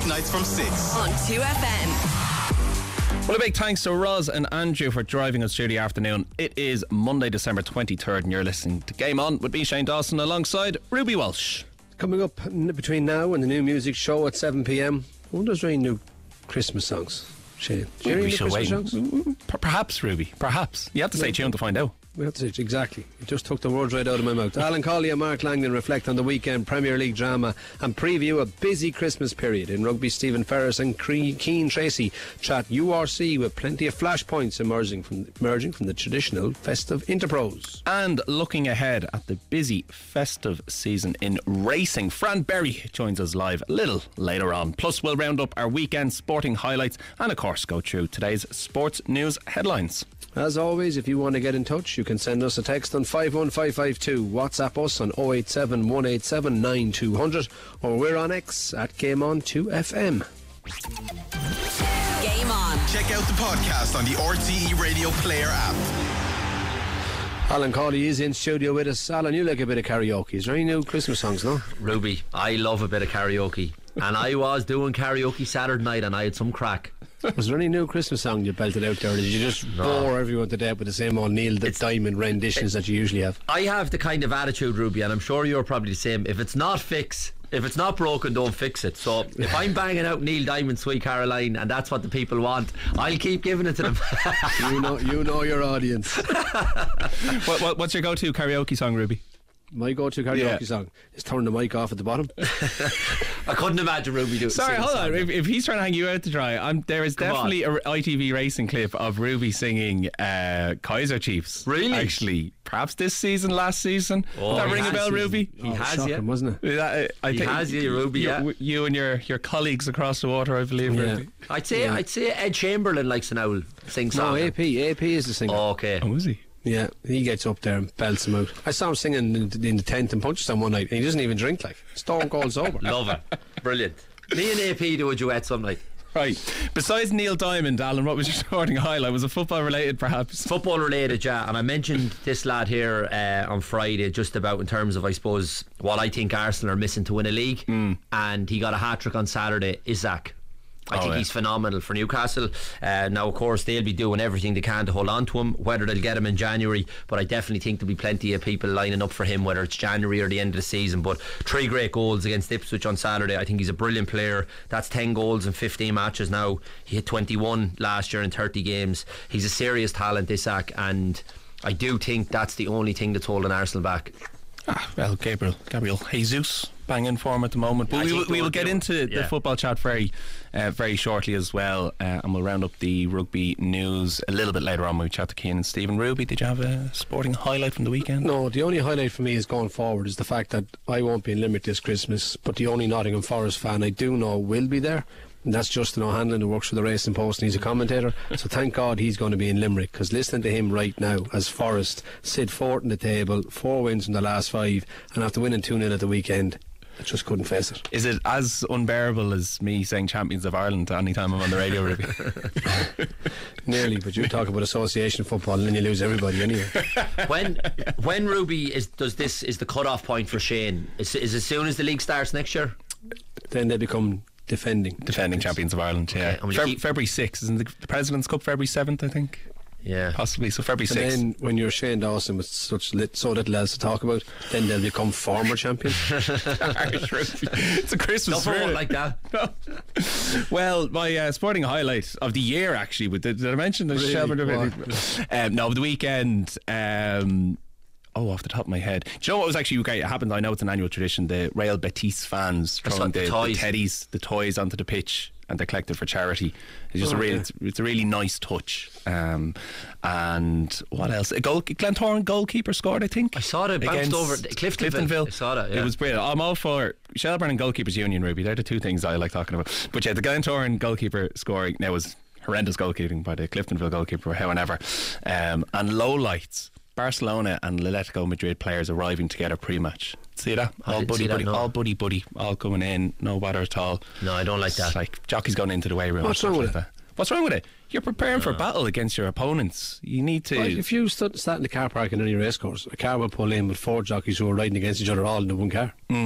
Weeknights from 6 on 2FM. Well, a big thanks to Roz and Andrew for driving us through the afternoon. It is Monday, December 23rd, and you're listening to Game On with me, Shane Dawson, alongside Ruby Walsh. Coming up between now and the new music show at 7pm, I wonder if there's any new Christmas songs, Shane. Do you hear any new Christmas songs? Perhaps, Ruby, perhaps. You have to stay tuned to find out. We have to say it, exactly. You just took the words right out of my mouth. Alan Colley and Mark Langdon reflect on the weekend Premier League drama and preview a busy Christmas period. In rugby, Stephen Ferris and Keane Tracy chat URC with plenty of flashpoints emerging from the traditional festive interpros. And looking ahead at the busy festive season in racing, Fran Berry joins us live a little later on. Plus, we'll round up our weekend sporting highlights and, of course, go through today's sports news headlines. As always, if you want to get in touch, you can send us a text on 51552, WhatsApp us on 087 187 9200, or we're on X at GameOn2FM. Game On. Check out the podcast on the RTE Radio Player app. Alan Colley is in studio with us. Alan, you like a bit of karaoke. Is there any new Christmas songs, no? Ruby, I love a bit of karaoke. And I was doing karaoke Saturday night and I had some crack. Was there any new Christmas song you belted out there, or did you just bore everyone to death with the same old Neil Diamond renditions that you usually have? I have the kind of attitude, Ruby, and I'm sure you're probably the same. If it's not broken, don't fix it. So if I'm banging out Neil Diamond, Sweet Caroline, and that's what the people want, I'll keep giving it to them. you know your audience. What's your go-to karaoke song, Ruby? My go-to karaoke song is Turn the Mic Off at the Bottom. I couldn't imagine Ruby doing. Sorry, hold on. If he's trying to hang you out to dry, there is definitely an ITV racing clip of Ruby singing Kaiser Chiefs. Really? Actually, perhaps this season, last season. Did that ring a bell, Ruby? He has, shocking, wasn't it? He has, Ruby. You and your colleagues across the water, I believe. Yeah. Ruby. I'd say Ed Chamberlain likes an owl sing song. No, AP is the singer. Oh, okay. Oh, is he? Yeah, he gets up there and belts him out. I saw him singing in the tent in Punchestown one night, and he doesn't even drink, like. Stone cold sober. Love it. Brilliant. Me and AP do a duet some night. Right. Besides Neil Diamond, Alan, what was your sporting highlight? Was it football related, perhaps? Football related, yeah. And I mentioned this lad here on Friday, just about in terms of, I suppose, what I think Arsenal are missing to win a league. And he got a hat-trick on Saturday. Isaac. I think he's phenomenal for Newcastle. Now, of course, they'll be doing everything they can to hold on to him, whether they'll get him in January, but I definitely think there'll be plenty of people lining up for him, whether it's January or the end of the season. But 3 great goals against Ipswich on Saturday. I think he's a brilliant player. That's 10 goals in 15 matches now. He hit 21 last year in 30 games. He's a serious talent, Isaac, and I do think that's the only thing that's holding Arsenal back. Well, Gabriel Jesus banging form at the moment, but we will get into the football chat very shortly as well, and we'll round up the rugby news a little bit later on when we chat to Keane and Stephen. Ruby, did you have a sporting highlight from the weekend? No, the only highlight for me is going forward is the fact that I won't be in Limerick this Christmas, but the only Nottingham Forest fan I do know will be there, and that's Justin O'Hanlon, who works for the Racing Post, and he's a commentator. So thank God he's going to be in Limerick, because listening to him right now as Forest sit fourth in the table, 4 wins from the last 5, and after winning 2-0 at the weekend, I just couldn't face it. Is it as unbearable as me saying Champions of Ireland any time I'm on the radio, Ruby? Nearly, but you talk about association football and then you lose everybody anyway. When Ruby is the cut-off point for Shane? Is as soon as the league starts next year? Then they become defending champions of Ireland. Yeah, okay. February 6th, isn't the President's Cup February 7th, I think? Yeah, possibly. So February 6th. And then when you're Shane Dawson with so little else to talk about, then they'll become former champions. It's a Christmas spirit like that. No. Well, my sporting highlight of the year, actually, did I mention the Shelburne? No, the weekend. Off the top of my head, do you know what was actually great? It happened. I know it's an annual tradition. The Real Betis fans throwing the teddies, the toys onto the pitch, and they're collected for charity. It's just it's a really nice touch. And what else? A Glentoran goalkeeper scored, I think. I saw it bounced over Cliftonville. I saw that. Yeah. It was brilliant. I'm all for Shelburne and Goalkeepers Union, Ruby. They're the two things I like talking about. But yeah, the Glentoran goalkeeper scoring now was horrendous goalkeeping by the Cliftonville goalkeeper, however. And low lights. Barcelona and Atletico Madrid players arriving together pre-match. See that? All buddy, all coming in, no bother at all. No, I don't like that. It's like jockeys going into the weigh room. What's wrong with it? What's wrong with it? You're preparing for battle against your opponents. You need to. Right, if you sat in the car park in any racecourse, a car will pull in with 4 jockeys who are riding against each other all in the one car.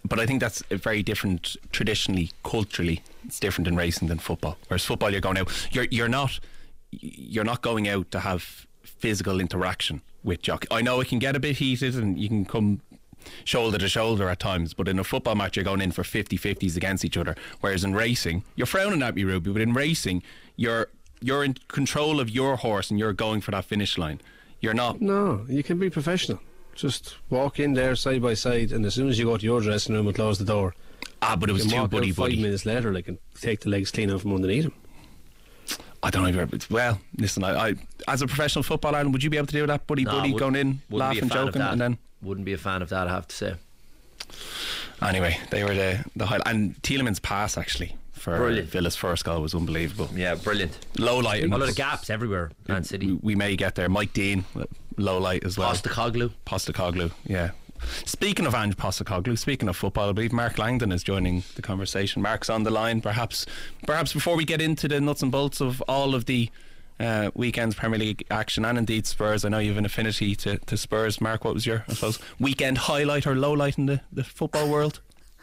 But I think that's a very different, traditionally, culturally, it's different in racing than football. Whereas football, you're going out, you're not going out to have physical interaction with jockey. I know it can get a bit heated and you can come shoulder to shoulder at times, but in a football match you're going in for 50-50s against each other, whereas in racing, you're frowning at me, Ruby, but in racing you're in control of your horse and you're going for that finish line. You're not. No, you can be professional. Just walk in there side by side, and as soon as you go to your dressing room and close the door, but it was too buddy. 5 minutes later, like, and take the legs clean out from underneath him. I don't know. Well, listen, I as a professional footballer, would you be able to do that, buddy going in, laughing, joking, and then? Wouldn't be a fan of that, I have to say. Anyway, they were the highlight, and Tielemans' pass actually for brilliant. Villa's first goal was unbelievable. Yeah, brilliant. Low light. A lot of gaps everywhere, Man City. We may get there. Mike Dean, low light as well. Postecoglou, yeah. Speaking of Ange Postecoglou, speaking of football, I believe Mark Langdon is joining the conversation. Mark's on the line. Perhaps before we get into the nuts and bolts of all of the weekend's Premier League action, and indeed Spurs, I know you have an affinity to Spurs. Mark, what was your, I suppose, weekend highlight or low light in the football world?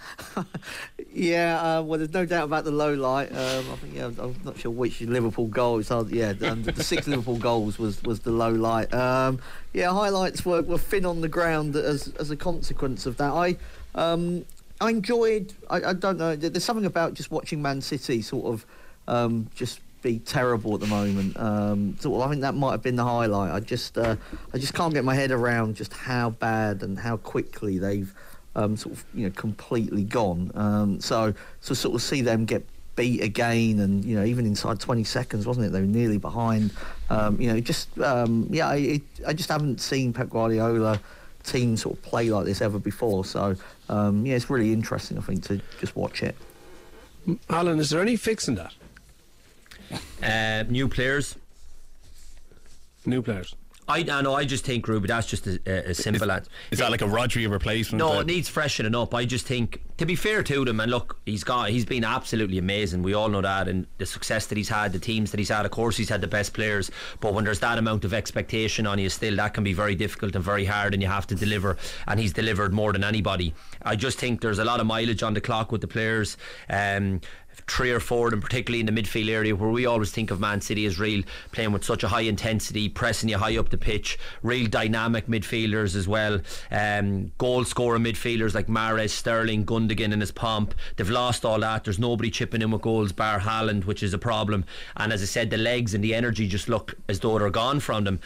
Well, there's no doubt about the low light. I think, I'm not sure which Liverpool goal. The 6 Liverpool goals was the low light. Highlights were thin on the ground as a consequence of that. I enjoyed. I don't know. There's something about just watching Man City sort of just be terrible at the moment. I think that might have been the highlight. I just can't get my head around just how bad and how quickly they've completely gone. So sort of see them get beat again, and even inside 20 seconds, wasn't it? They were nearly behind. I just haven't seen Pep Guardiola team sort of play like this ever before. So it's really interesting, I think, to just watch it. Alan, is there any fix in that? New players. I know. I just think, Ruby, that's just a simple answer. Is that like a Rodri replacement? No, it needs freshening up. I just think, to be fair to them, and look, he's been absolutely amazing. We all know that, and the success that he's had, the teams that he's had. Of course, he's had the best players, but when there's that amount of expectation on you, still, that can be very difficult and very hard, and you have to deliver. And he's delivered more than anybody. I just think there's a lot of mileage on the clock with the players. 3 or 4, and particularly in the midfield area, where we always think of Man City as real, playing with such a high intensity, pressing you high up the pitch, real dynamic midfielders as well, goal scoring midfielders like Mahrez, Sterling, Gundogan in his pomp. They've lost all that. There's nobody chipping in with goals bar Haaland, which is a problem. And as I said, the legs and the energy just look as though they're gone from them.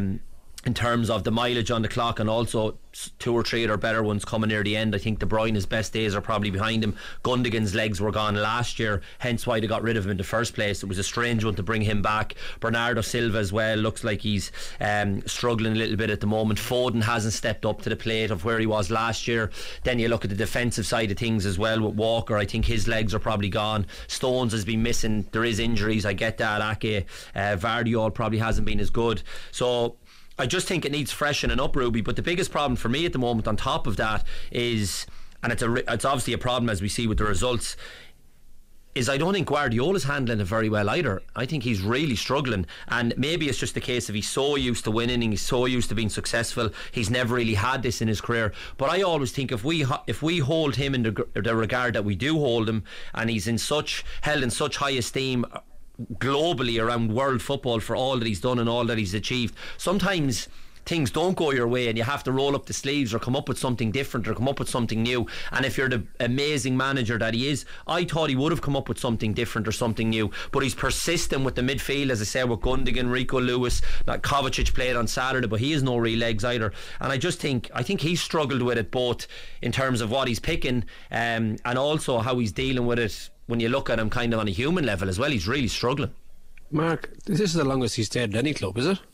In terms of the mileage on the clock, and also 2 or 3 of their better ones coming near the end. I think De Bruyne's best days are probably behind him. Gundogan's legs were gone last year, hence why they got rid of him in the first place. It was a strange one to bring him back. Bernardo Silva as well looks like he's struggling a little bit at the moment. Foden hasn't stepped up to the plate of where he was last year. Then you look at the defensive side of things as well with Walker. I think his legs are probably gone. Stones has been missing. There is injuries, I get that. Ake, Vardiol probably hasn't been as good. So I just think it needs freshening up, Ruby. But the biggest problem for me at the moment, on top of that, is, and it's obviously a problem as we see with the results, is I don't think Guardiola's handling it very well either. I think he's really struggling, and maybe it's just a case of he's so used to winning and he's so used to being successful, he's never really had this in his career. But I always think if we hold him in the regard that we do hold him, and he's held in such high esteem globally around world football for all that he's done and all that he's achieved, sometimes things don't go your way and you have to roll up the sleeves or come up with something different or come up with something new. And if you're the amazing manager that he is, I thought he would have come up with something different or something new, but he's persistent with the midfield, as I said, with Gundogan, Rico Lewis. Like Kovacic played on Saturday, but he has no real legs either. And I think he's struggled with it, both in terms of what he's picking and also how he's dealing with it. When you look at him kind of on a human level as well, he's really struggling. Mark, this is the longest he's stayed at any club, is it?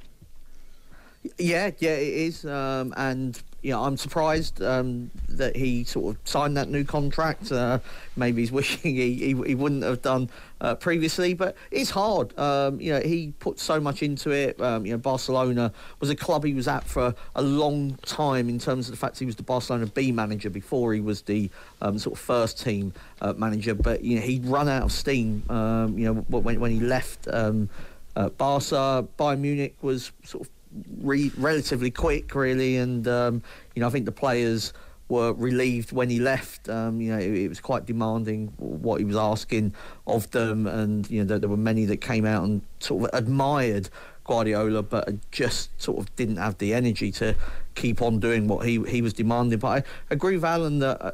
Yeah, it is. And I'm surprised that he sort of signed that new contract. Maybe he's wishing he wouldn't have done previously, but it's hard. He put so much into it. Barcelona was a club he was at for a long time, in terms of the fact he was the Barcelona B manager before he was the sort of first team manager. But he'd run out of steam. When he left Barca, Bayern Munich was sort of relatively quick, really, and I think the players were relieved when he left. It was quite demanding what he was asking of them, and there were many that came out and sort of admired Guardiola, but just sort of didn't have the energy to keep on doing what he was demanding. But I agree with Alan that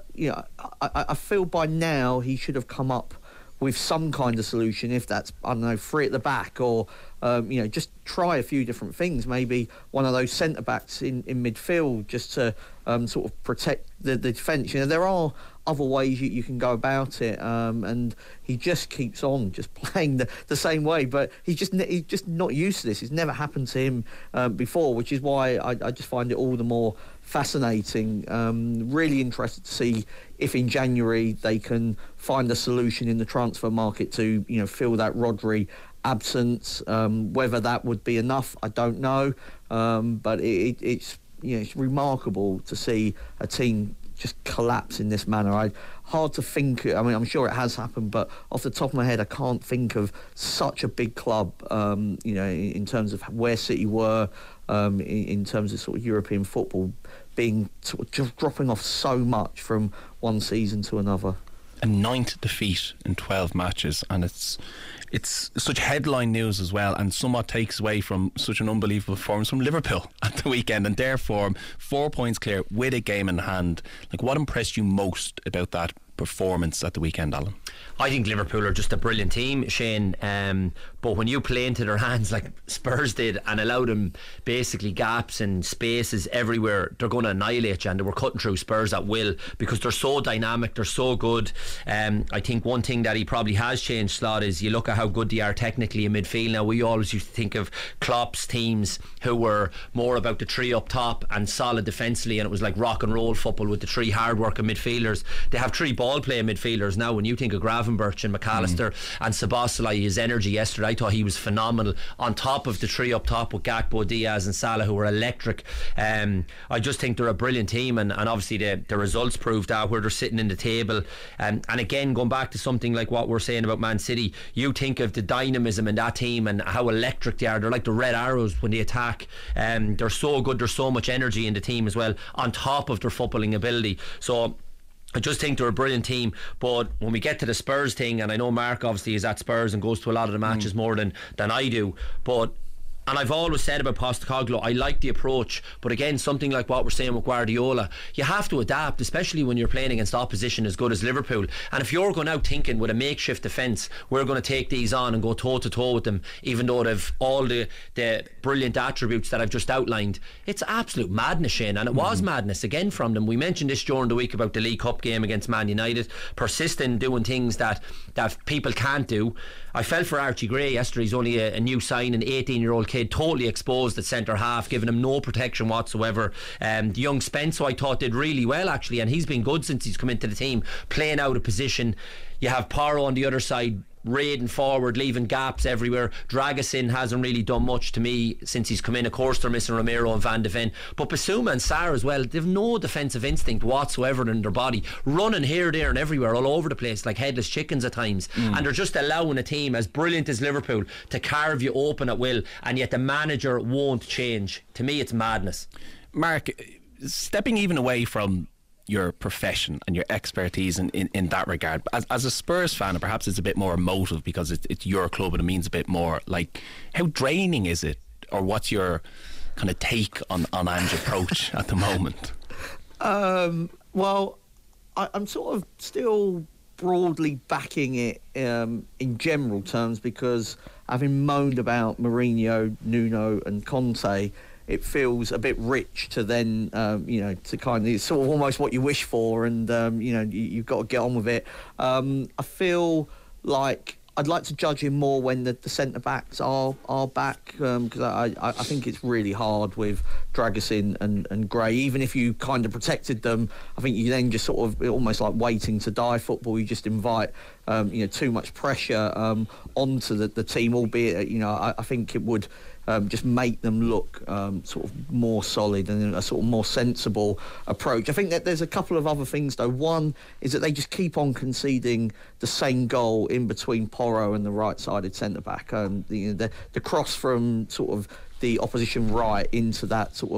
I feel by now he should have come up with some kind of solution, if that's, I don't know, three at the back, or just try a few different things. Maybe one of those centre backs in midfield, just to sort of protect the defence. There are other ways you can go about it, and he just keeps on just playing the same way. But he's just not used to this. It's never happened to him before, which is why I just find it all the more fascinating. Really interested to see if in January they can find a solution in the transfer market to fill that Rodri absence. Whether that would be enough, I don't know. But it's remarkable to see a team just collapse in this manner. Hard to think. I mean, I'm sure it has happened, but off the top of my head, I can't think of such a big club. In terms of where City were, in terms of sort of European football, being sort of just dropping off so much from one season to another. A 9th defeat in 12 matches, and it's such headline news as well, and somewhat takes away from such an unbelievable performance from Liverpool at the weekend, and their form 4 points clear with a game in hand. Like, what impressed you most about that performance at the weekend, Alan? I think Liverpool are just a brilliant team, Shane, but when you play into their hands like Spurs did and allow them basically gaps and spaces everywhere, they're going to annihilate you, and they were cutting through Spurs at will because they're so dynamic, they're so good. I think one thing that he probably has changed, Slot, is you look at how good they are technically in midfield now. We always used to think of Klopp's teams who were more about the three up top and solid defensively, and it was like rock and roll football with the three hard working midfielders. They have three ball playing midfielders now. When you think of Gravenberch and McAllister and Szoboszlai, his energy yesterday, I thought he was phenomenal, on top of the three up top with Gakpo, Diaz and Salah, who were electric. I just think they're a brilliant team, and obviously the results proved that, where they're sitting in the table. And again, going back to something like what we're saying about Man City, you think of the dynamism in that team and how electric they are. They're like the Red Arrows when they attack. They're so good, there's so much energy in the team as well, on top of their footballing ability. So I just think they're a brilliant team. But when we get to the Spurs thing, and I know Mark obviously is at Spurs and goes to a lot of the matches more than I do, and I've always said about Postecoglou, I like the approach, but again, something like what we're saying with Guardiola, you have to adapt, especially when you're playing against opposition as good as Liverpool. And if you're going out thinking with a makeshift defence, we're going to take these on and go toe to toe with them, even though they've all the brilliant attributes that I've just outlined, it's absolute madness, Shane. And it was madness again from them. We mentioned this during the week about the League Cup game against Man United, persisting doing things that people can't do. I felt for Archie Gray yesterday. He's only a new sign, an 18-year-old kid, totally exposed at centre half, giving him no protection whatsoever. The young Spence, who I thought did really well actually, and he's been good since he's come into the team, playing out of position. You have Porro on the other side, raiding forward, leaving gaps everywhere. Dragusin hasn't really done much to me since he's come in. Of course they're missing Romero and Van de Ven, but Basuma and Sarr as well, they've no defensive instinct whatsoever in their body, running here, there and everywhere, all over the place like headless chickens at times. And they're just allowing a team as brilliant as Liverpool to carve you open at will, and yet the manager won't change. To me, it's madness. Mark, stepping even away from your profession and your expertise in that regard, as a Spurs fan, and perhaps it's a bit more emotive because it's your club and it means a bit more, like, how draining is it, or what's your kind of take on Ange's approach at the moment? Well, I'm sort of still broadly backing it in general terms, because having moaned about Mourinho, Nuno and Conte, it feels a bit rich to then, to kind of, it's sort of almost what you wish for, and, you've got to get on with it. I feel like I'd like to judge him more when the centre-backs are back, because I think it's really hard with Dragusin and Gray. Even if you kind of protected them, I think you then just sort of almost like waiting to die football. You just invite too much pressure onto the team, albeit I think it would just make them look sort of more solid and a sort of more sensible approach. I think that there's a couple of other things though. One is that they just keep on conceding the same goal in between Porro and the right-sided centre-back. The cross from sort of the opposition right into that sort of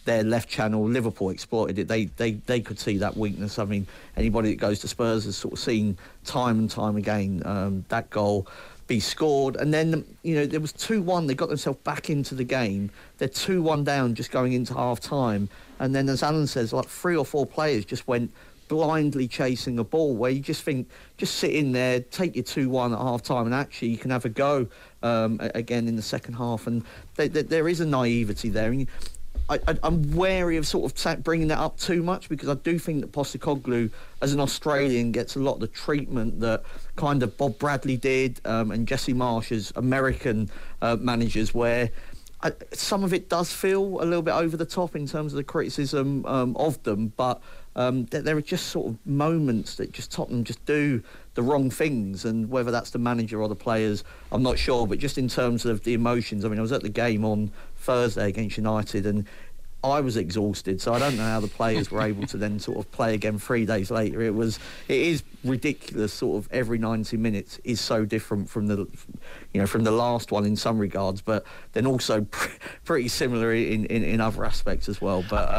their left channel. Liverpool exploited it. They could see that weakness. I mean, anybody that goes to Spurs has sort of seen time and time again that goal be scored. And then, there was 2-1. They got themselves back into the game. They're 2-1 down just going into half-time. And then, as Alan says, like 3 or 4 players just went blindly chasing a ball, where you just think, just sit in there, take your 2-1 at half-time, and actually you can have a go again in the second half. And there is a naivety there. And I'm wary of sort of bringing that up too much, because I do think that Postecoglou, as an Australian, gets a lot of the treatment that kind of Bob Bradley did and Jesse Marsh as American managers, where some of it does feel a little bit over the top in terms of the criticism of them, but there are just sort of moments that just Tottenham just do the wrong things, and whether that's the manager or the players, I'm not sure. But just in terms of the emotions, I mean, I was at the game on Thursday against United, and I was exhausted, so I don't know how the players were able to then sort of play again 3 days later. It is ridiculous. Sort of every 90 minutes is so different from the last one in some regards, but then also pretty similar in other aspects as well. But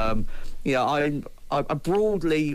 I broadly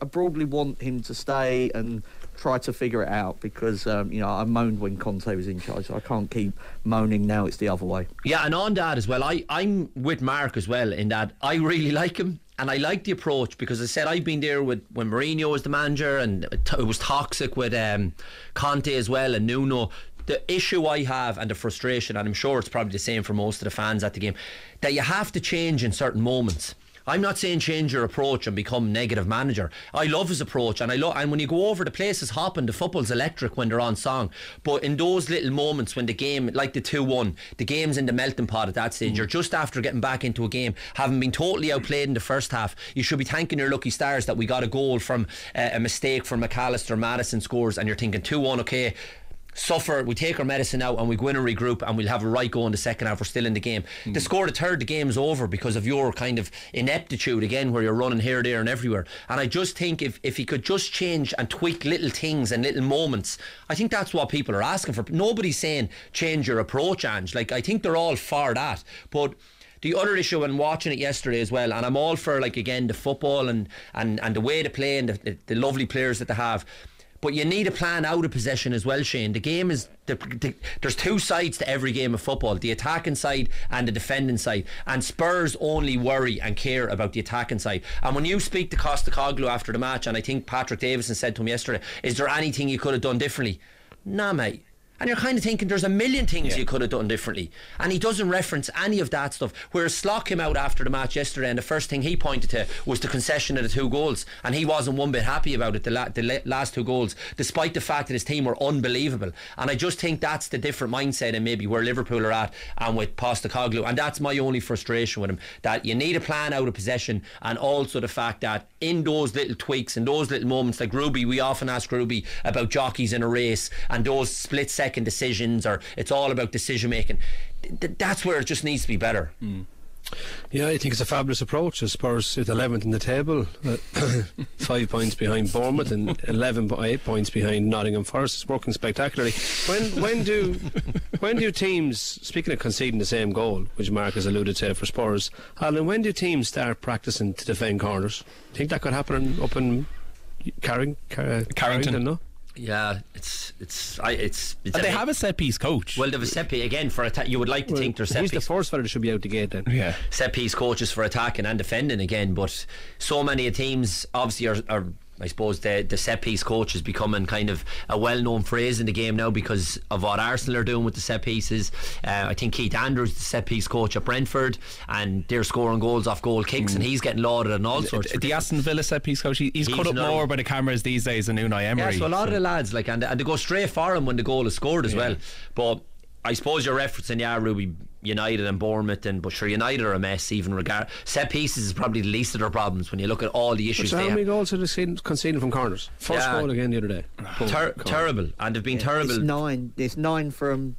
want him to stay and try to figure it out, because I moaned when Conte was in charge, so I can't keep moaning now it's the other way. Yeah, and on that as well, I'm with Mark as well, in that I really like him, and I like the approach, because I said I've been there when Mourinho was the manager, and it was toxic with Conte as well, and Nuno. The issue I have, and the frustration, and I'm sure it's probably the same for most of the fans at the game, that you have to change in certain moments. I'm not saying change your approach and become negative manager. I love his approach, and and when you go over, the place is hopping, the football's electric when they're on song. But in those little moments when the game, like the 2-1, the game's in the melting pot at that stage, you're just after getting back into a game, having been totally outplayed in the first half, you should be thanking your lucky stars that we got a goal from a mistake from McAllister. Maddison scores, and you're thinking 2-1, okay, suffer, we take our medicine out and we go in and regroup, and we'll have a right go in the second half. We're still in the game. They score the third, the game's over because of your kind of ineptitude again, where you're running here, there and everywhere. And I just think if he could just change and tweak little things and little moments, I think that's what people are asking for. Nobody's saying change your approach, Ange. Like, I think they're all for that. But the other issue, and watching it yesterday as well, and I'm all for, like, again, the football and the way they play and the lovely players that they have, but you need a plan out of possession as well, Shane. The game is there's 2 sides to every game of football, the attacking side and the defending side, and Spurs only worry and care about the attacking side. And when you speak to Postecoglou after the match, and I think Patrick Davison said to him yesterday, is there anything you could have done differently? Nah, mate. And you're kind of thinking there's a million things you could have done differently, and he doesn't reference any of that stuff. Whereas Slock came out after the match yesterday, and the first thing he pointed to was the concession of the 2 goals, and he wasn't one bit happy about it, the last 2 goals, despite the fact that his team were unbelievable. And I just think that's the different mindset, and maybe where Liverpool are at and with Postecoglou, and that's my only frustration with him, that you need a plan out of possession, and also the fact that in those little tweaks, in those little moments, like Ruby, we often ask Ruby about jockeys in a race and those split second decisions, or it's all about decision making. That's where it just needs to be better. Yeah, I think it's a fabulous approach. Spurs at 11th in the table, 5 points behind Bournemouth and 8 points behind Nottingham Forest. It's working spectacularly. When do teams, speaking of conceding the same goal, which Mark has alluded to for Spurs, Alan, when do teams start practicing to defend corners? Think that could happen up in Carrington? No? Yeah, it's they have a set piece coach. Well, they have a set piece again for attack. You would like to think they're set piece. He's the first fella that should be out the gate then. Yeah, set piece coaches for attacking and defending again. But so many teams obviously are I suppose the set piece coach is becoming kind of a well-known phrase in the game now because of what Arsenal are doing with the set pieces. I think Keith Andrews is the set piece coach at Brentford, and they're scoring goals off goal kicks, and he's getting lauded and all sorts. The Aston Villa set piece coach, he's cut up more by the cameras these days than Unai Emery. Yeah, so a lot of the lads and they go straight for him when the goal is scored as well. But I suppose you're referencing Ruby, United and Bournemouth, but sure, United are a mess. Even set pieces is probably the least of their problems when you look at all the issues. So how many goals are they conceding from corners? First goal again the other day. Terrible, and they've been terrible. It's nine from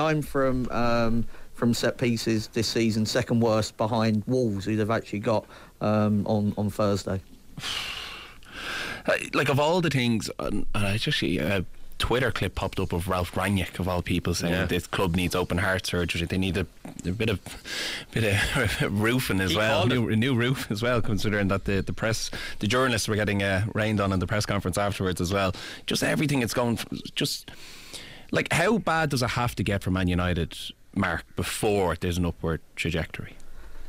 set pieces this season. Second worst behind Wolves, who they've actually got on Thursday. Like, of all the things, and I just Twitter clip popped up of Ralph Rangnick of all people saying that this club needs open heart surgery. They need a bit of roofing as well, a new roof as well, considering that the journalists were getting rained on in the press conference afterwards as well. Just everything it's going, just like, how bad does it have to get for Man United, Mark, before there's an upward trajectory?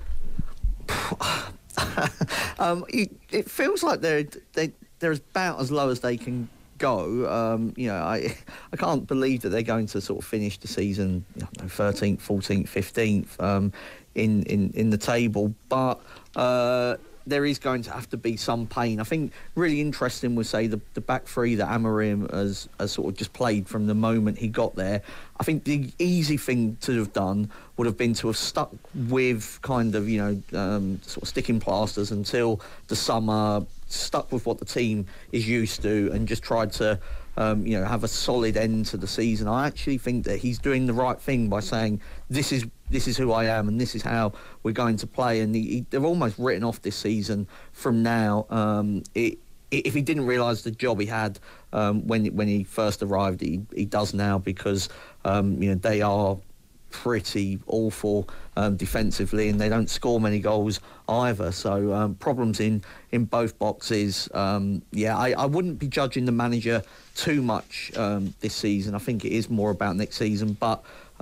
It feels like they're about as low as they can go. I can't believe that they're going to sort of finish the season 13th, 14th, 15th in the table, but there is going to have to be some pain. I think really interesting was, say, the back three that Amorim has sort of just played from the moment he got there. I think the easy thing to have done would have been to have stuck with kind of, sort of sticking plasters until the summer, stuck with what the team is used to, and just tried to have a solid end to the season. I actually think that he's doing the right thing by saying this is who I am and this is how we're going to play, and they've almost written off this season from now. If he didn't realise the job he had when he first arrived, he does now, because they are pretty awful defensively, and they don't score many goals either. So problems in both boxes. I wouldn't be judging the manager too much this season. I think it is more about next season, but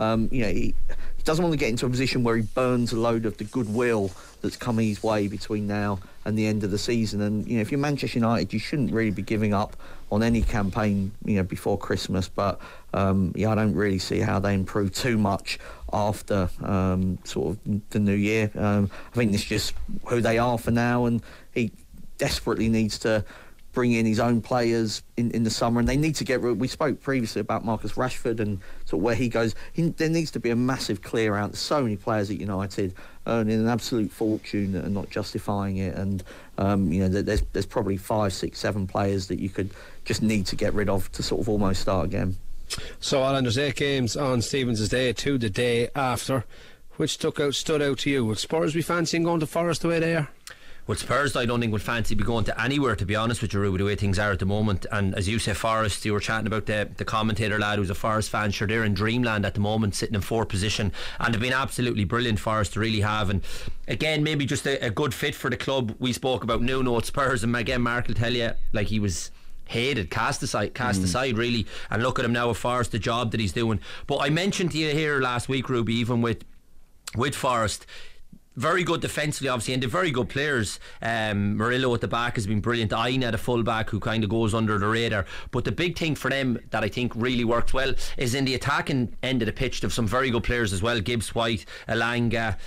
he doesn't want to get into a position where he burns a load of the goodwill that's coming his way between now and the end of the season. And if you're Manchester United, you shouldn't really be giving up on any campaign before Christmas, but I don't really see how they improve too much after sort of the new year. I think it's just who they are for now, and he desperately needs to bring in his own players in the summer, and they need to get rid. We spoke previously about Marcus Rashford and sort of where he goes. There needs to be a massive clear out. There's so many players at United earning an absolute fortune and not justifying it, and there's probably 5, 6, 7 players that you could just need to get rid of to sort of almost start again. So Alan, there's 8 games on Stevens' Day, 2 the day after. Which stood out to you? Would Spurs be fancying going to Forest the way they are? Well, Spurs, I don't think would fancy be going to anywhere, to be honest with you, with the way things are at the moment. And as you say, Forest, you were chatting about the commentator lad who's a Forest fan. Sure, they're in dreamland at the moment, sitting in 4th position, and they've been absolutely brilliant, Forest, to really have. And again, maybe just a good fit for the club. We spoke about Nuno at Spurs, and again, Mark will tell you, like, he was hated, cast aside really, and look at him now at Forest, the job that he's doing. But I mentioned to you here last week, Ruby, even with Forest, very good defensively, obviously, and they're very good players. Murillo at the back has been brilliant. Aina, the full back, who kind of goes under the radar. But the big thing for them that I think really works well is in the attacking end of the pitch. They have some very good players as well. Gibbs White, Elanga,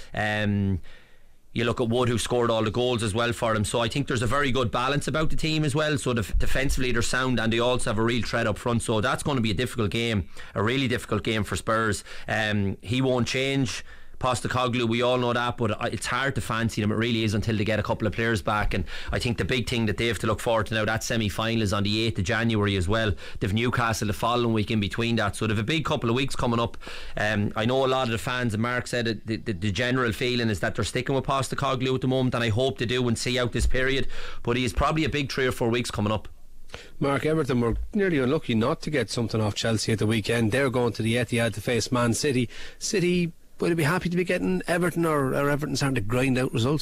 you look at Wood, who scored all the goals as well for them. So I think there's a very good balance about the team as well. So defensively they're sound, and they also have a real threat up front. So that's going to be a difficult game, a really difficult game for Spurs. He won't change Postecoglou, we all know that, but it's hard to fancy them. It really is, until they get a couple of players back. And I think the big thing that they have to look forward to now, that semi-final is on the 8th of January as well. They've Newcastle the following week in between that, so they've a big couple of weeks coming up. I know a lot of the fans, and Mark said it, the general feeling is that they're sticking with Postecoglou at the moment, and I hope they do and see out this period. But he is probably a big 3 or 4 weeks coming up. Mark, Everton were nearly unlucky not to get something off Chelsea at the weekend. They're going to the Etihad to face Man City. City, would you be happy to be getting Everton, or Everton starting to grind out results?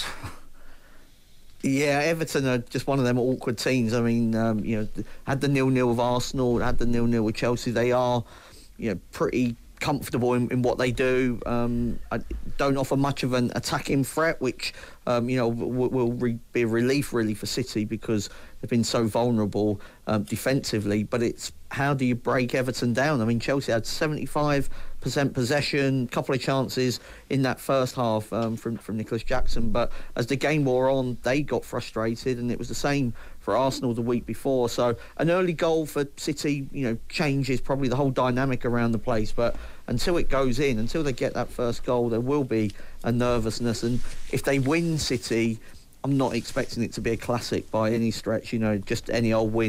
Yeah, Everton are just one of them awkward teams. I mean, had the 0-0 with Arsenal, had the 0-0 with Chelsea. They are, pretty comfortable in what they do. Don't offer much of an attacking threat, which will be a relief really for City, because they've been so vulnerable defensively. But it's, how do you break Everton down? I mean, Chelsea had 75% possession, a couple of chances in that first half from Nicholas Jackson, but as the game wore on, they got frustrated, and it was the same for Arsenal the week before. So an early goal for City, changes probably the whole dynamic around the place, but until it goes in, until they get that first goal, there will be a nervousness. And if they win, City, I'm not expecting it to be a classic by any stretch, just any old win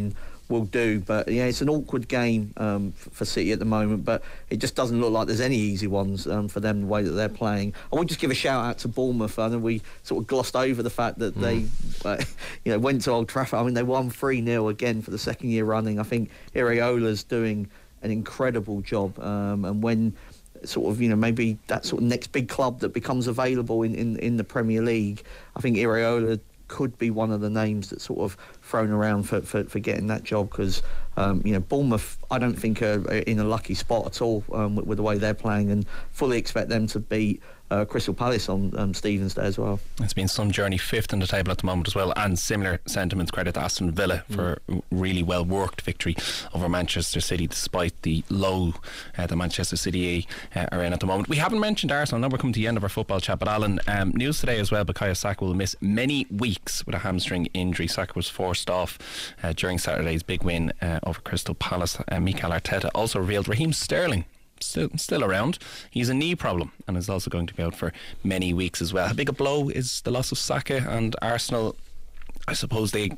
will do. But yeah, it's an awkward game for City at the moment, but it just doesn't look like there's any easy ones for them the way that they're playing. I want to just give a shout out to Bournemouth. I know we sort of glossed over the fact that they went to Old Trafford. I mean, they won 3-0 again for the second year running. I think Iraola's doing an incredible job, and when sort of maybe that sort of next big club that becomes available in the Premier League, I think Iraola could be one of the names that's sort of thrown around for getting that job, because Bournemouth I don't think are in a lucky spot at all with the way they're playing, and fully expect them to beat Crystal Palace on Stevens Day as well. It's been some journey, 5th in the table at the moment as well, and similar sentiments credit to Aston Villa for a really well worked victory over Manchester City, despite the low that Manchester City are in at the moment. We haven't mentioned Arsenal. Now we're coming to the end of our football chat, but Alan, news today as well, Bukayo Saka will miss many weeks with a hamstring injury. Saka was forced off during Saturday's big win over Crystal Palace. Mikel Arteta also revealed Raheem Sterling still around. He's a knee problem and is also going to be out for many weeks as well. How big a blow is the loss of Saka? And Arsenal, I suppose they're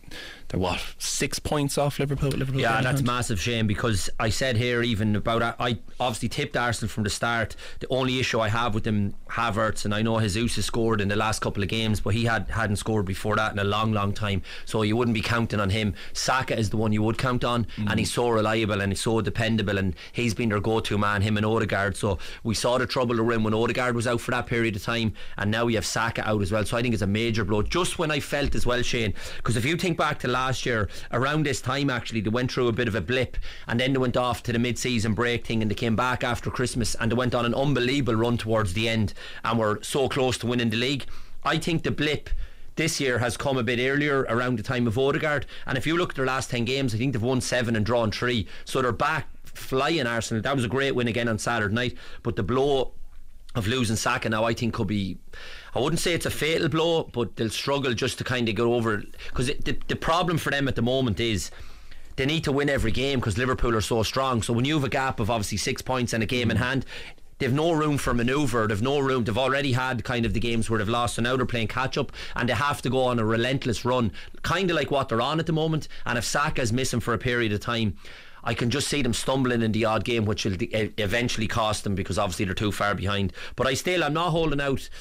6 points off Liverpool? Yeah, that's a massive shame, because I said here even about, I obviously tipped Arsenal from the start. The only issue I have with them, Havertz, and I know Jesus has scored in the last couple of games, but he hadn't scored before that in a long time, so you wouldn't be counting on him. Saka is the one you would count on, and he's so reliable and he's so dependable, and he's been their go-to man, him and Odegaard. So we saw the trouble to win when Odegaard was out for that period of time, and now we have Saka out as well, so I think it's a major blow. Just when I felt as well, Shane, because if you think back to last year, around this time actually, they went through a bit of a blip, and then they went off to the mid-season break thing, and they came back after Christmas, and they went on an unbelievable run towards the end and were so close to winning the league. I think the blip this year has come a bit earlier, around the time of Odegaard, and if you look at their last 10 games, I think they've won 7 and drawn 3, so they're back flying. Arsenal, that was a great win again on Saturday night, but the blow of losing Saka now, I think, could be, I wouldn't say it's a fatal blow, but they'll struggle just to kind of get over it, because the problem for them at the moment is they need to win every game, because Liverpool are so strong. So when you have a gap of obviously 6 points and a game in hand, they've no room for manoeuvre. They've already had kind of the games where they've lost, so now they're playing catch up, and they have to go on a relentless run, kind of like what they're on at the moment. And if Saka's missing for a period of time, I can just see them stumbling in the odd game, which will eventually cost them, because obviously they're too far behind. But I'm not holding out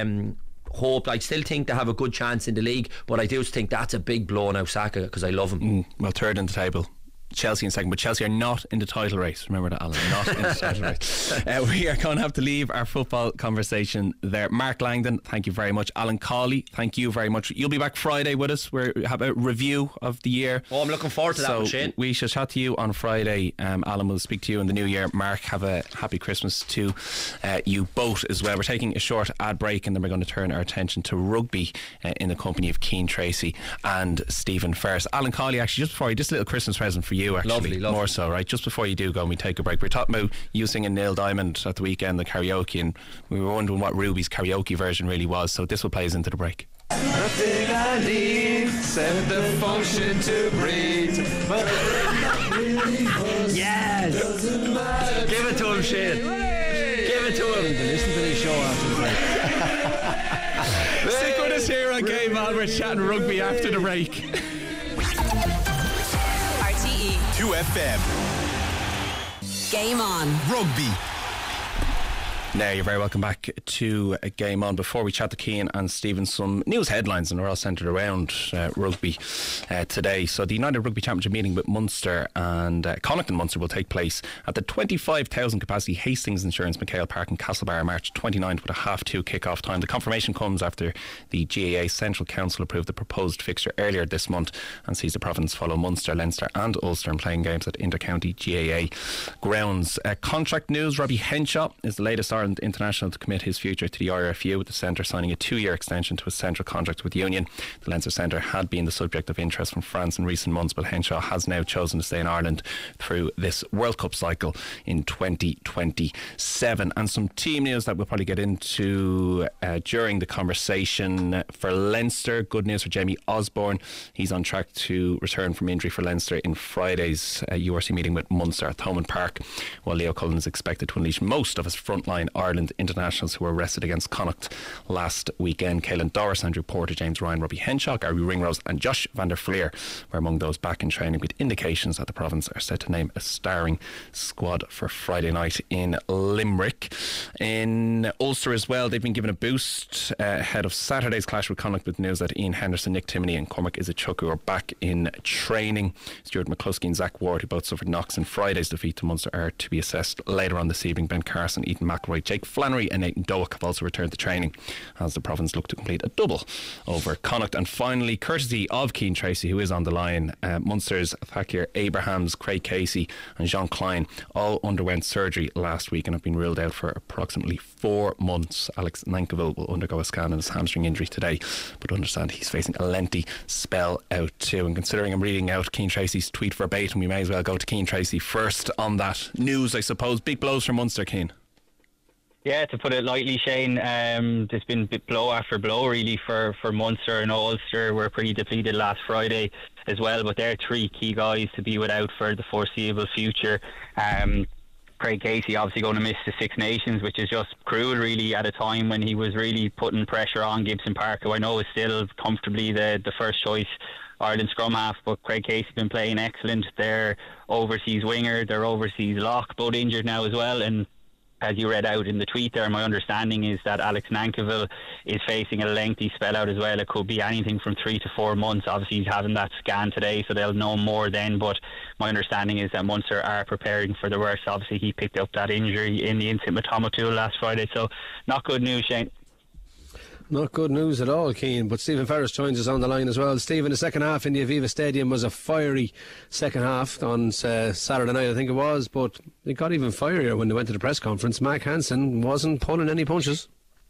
hope. I still think they have a good chance in the league, but I do think that's a big blow now, Saka, because I love him. Well, 3rd in the table, Chelsea in 2nd, but Chelsea are not in the title race. Remember that, Alan, not in the title race. We are going to have to leave our football conversation there. Mark Langdon, thank you very much. Alan Cawley, thank you very much. You'll be back Friday with us. We have a review of the year. Oh, I'm looking forward to that one, Shane. We shall chat to you on Friday. Alan will speak to you in the new year. Mark, have a happy Christmas to you both as well. We're taking a short ad break, and then we're going to turn our attention to rugby in the company of Keane Tracy and Stephen Ferris. Alan Cawley, actually, just before just a little Christmas present for you, actually. Lovely. More so, right? Just before you do go and we take a break, we're talking about you singing Neil Diamond at the weekend, the karaoke, and we were wondering what Ruby's karaoke version really was, so this will play us into the break. Nothing I need, set the function to breathe, but yes! Give it to him, Shane. Give it to him. Listen to this show after the break. Stick with us here on Game On. We're chatting rugby after the break. 2FM. Game On. Rugby. Now you're very welcome back to a Game On. Before we chat to Keane and Stephen, some news headlines, and they're all centred around rugby today. So the United Rugby Championship meeting with Munster and Connacht and Munster will take place at the 25,000 capacity Hastings Insurance McHale Park in Castlebar, March 29th, with a 2:30 kick-off time. The confirmation comes after the GAA Central Council approved the proposed fixture earlier this month and sees the province follow Munster, Leinster and Ulster in playing games at inter-county GAA grounds. Contract news: Robbie Henshaw is the latest Ireland international to commit his future to the RFU, with the centre signing a 2-year extension to his central contract with Union. The Leinster centre had been the subject of interest from France in recent months, but Henshaw has now chosen to stay in Ireland through this World Cup cycle in 2027. And some team news that we'll probably get into during the conversation. For Leinster, good news for Jamie Osborne. He's on track to return from injury for Leinster in Friday's URC meeting with Munster at Thomond Park, while Leo Cullen is expected to unleash most of his frontline Ireland internationals who were arrested against Connacht last weekend. Caelan Doris, Andrew Porter, James Ryan, Robbie Henshaw, Gary Ringrose and Josh van der Fleer were among those back in training, with indications that the province are set to name a starring squad for Friday night in Limerick. In Ulster as well, they've been given a boost ahead of Saturday's clash with Connacht, with news that Ian Henderson, Nick Timoney and Cormac Izachuku are back in training. Stuart McCluskey and Zach Ward, who both suffered knocks in Friday's defeat to Munster, are to be assessed later on this evening. Ben Carson, Ethan McElroy, Jake Flannery and Nathan Doak have also returned to training as the province look to complete a double over Connacht. And finally, courtesy of Cian Tracy, who is on the line, Munster's Thakir Abrahams, Craig Casey and Jean Klein all underwent surgery last week and have been ruled out for approximately 4 months. Alex Nankerville will undergo a scan on his hamstring injury today, but understand he's facing a lengthy spell out too. And considering I'm reading out Cian Tracy's tweet verbatim, we may as well go to Cian Tracy first on that news, I suppose. Big blows for Munster, Cian. Yeah, to put it lightly, Shane, there's been blow after blow really for Munster, and Ulster were pretty depleted last Friday as well, but they're 3 key guys to be without for the foreseeable future. Craig Casey obviously going to miss the Six Nations, which is just cruel really at a time when he was really putting pressure on Gibson Park, who I know is still comfortably the first choice Ireland scrum half, but Craig Casey's been playing excellent. Their overseas winger, their overseas lock, both injured now as well, and as you read out in the tweet there, my understanding is that Alex Nankerville is facing a lengthy spell out as well. It could be anything from 3 to 4 months. Obviously he's having that scan today, so they'll know more then, but my understanding is that Munster are preparing for the worst. Obviously he picked up that injury in the incident with Tom O'Toole last Friday, so not good news, Shane. Not good news at all, Cian. But Stephen Ferris joins us on the line as well. Stephen, the second half in the Aviva Stadium was a fiery second half on Saturday night, I think it was, but it got even fierier when they went to the press conference. Mack Hansen wasn't pulling any punches.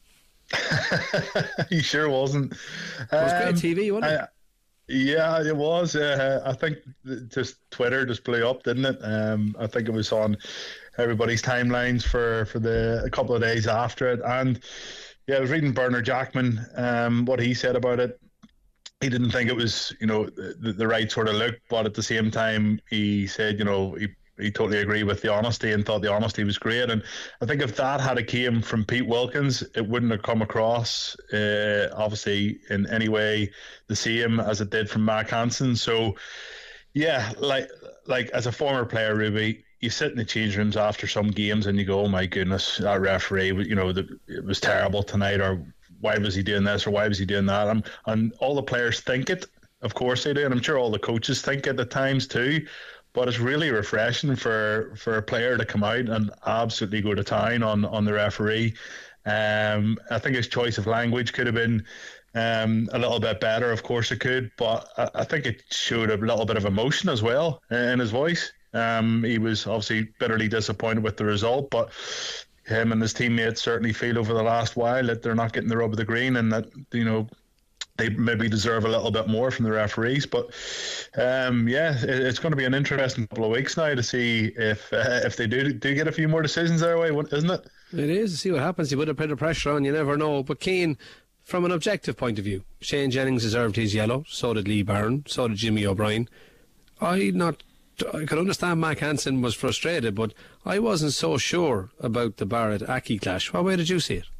He sure wasn't. It was great TV, wasn't it? Yeah, it was. I think just Twitter just blew up, didn't it? I think it was on everybody's timelines for a couple of days after it. And yeah, I was reading Bernard Jackman, what he said about it. He didn't think it was, the right sort of look, but at the same time, he said, he totally agreed with the honesty and thought the honesty was great. And I think if that had came from Pete Wilkins, it wouldn't have come across, obviously, in any way the same as it did from Mack Hansen. So, yeah, like as a former player, Ruby, you sit in the change rooms after some games and you go, oh my goodness, that referee, it was terrible tonight, or why was he doing this, or why was he doing that? And all the players think it, of course they do, and I'm sure all the coaches think it at times too. But it's really refreshing for a player to come out and absolutely go to town on the referee. I think his choice of language could have been a little bit better, of course it could, but I think it showed a little bit of emotion as well in his voice. He was obviously bitterly disappointed with the result, but him and his teammates certainly feel over the last while that they're not getting the rub of the green, and that they maybe deserve a little bit more from the referees. But it's going to be an interesting couple of weeks now to see if they do get a few more decisions their way, isn't it? It is. To see what happens. You would have put the pressure on, you never know. But Cian, from an objective point of view, Shane Jennings deserved his yellow, so did Lee Barron, so did Jimmy O'Brien. I could understand Mack Hansen was frustrated, but I wasn't so sure about the Barrett-Aki clash. What way did you see it?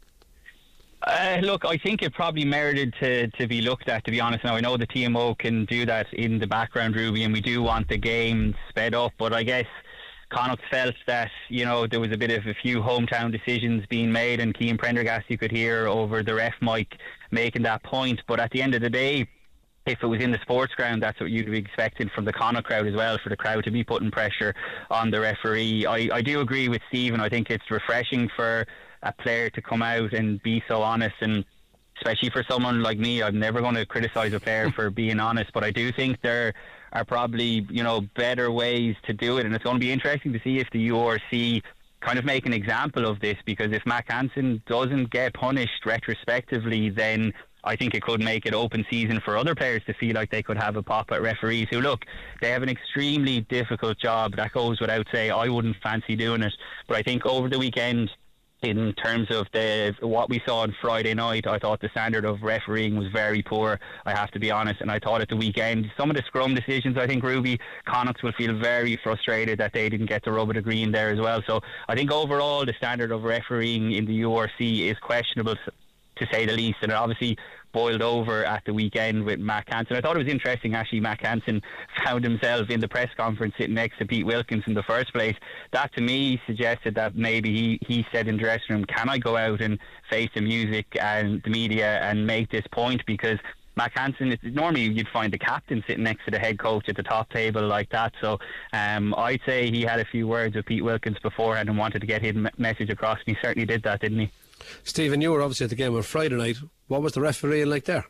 Look, I think it probably merited to be looked at, to be honest. Now, I know the TMO can do that in the background, Ruby, and we do want the game sped up, but I guess Connacht felt that, there was a bit of a few hometown decisions being made, and Cian Prendergast you could hear over the ref mic making that point. But at the end of the day, if it was in the sports ground, that's what you'd be expecting from the Connacht crowd as well, for the crowd to be putting pressure on the referee. I do agree with Stephen. I think it's refreshing for a player to come out and be so honest, and especially for someone like me, I'm never going to criticise a player for being honest, but I do think there are probably better ways to do it, and it's going to be interesting to see if the URC kind of make an example of this, because if Mack Hansen doesn't get punished retrospectively, then I think it could make it open season for other players to feel like they could have a pop at referees who, look, they have an extremely difficult job. That goes without saying. I wouldn't fancy doing it. But I think over the weekend, in terms of what we saw on Friday night, I thought the standard of refereeing was very poor, I have to be honest. And I thought at the weekend, some of the scrum decisions, I think, Ruby, Connacht will feel very frustrated that they didn't get the rub of the green there as well. So I think overall the standard of refereeing in the URC is questionable, to say the least, and it obviously boiled over at the weekend with Matt Hansen. I thought it was interesting, actually. Matt Hansen found himself in the press conference sitting next to Pete Wilkins in the first place. That to me suggested that maybe he said in the dressing room, can I go out and face the music and the media and make this point? Because Matt Hansen, normally you'd find the captain sitting next to the head coach at the top table like that. So I'd say he had a few words with Pete Wilkins beforehand and wanted to get his message across, and he certainly did that, didn't he? Stephen, you were obviously at the game on Friday night. What was the refereeing like there?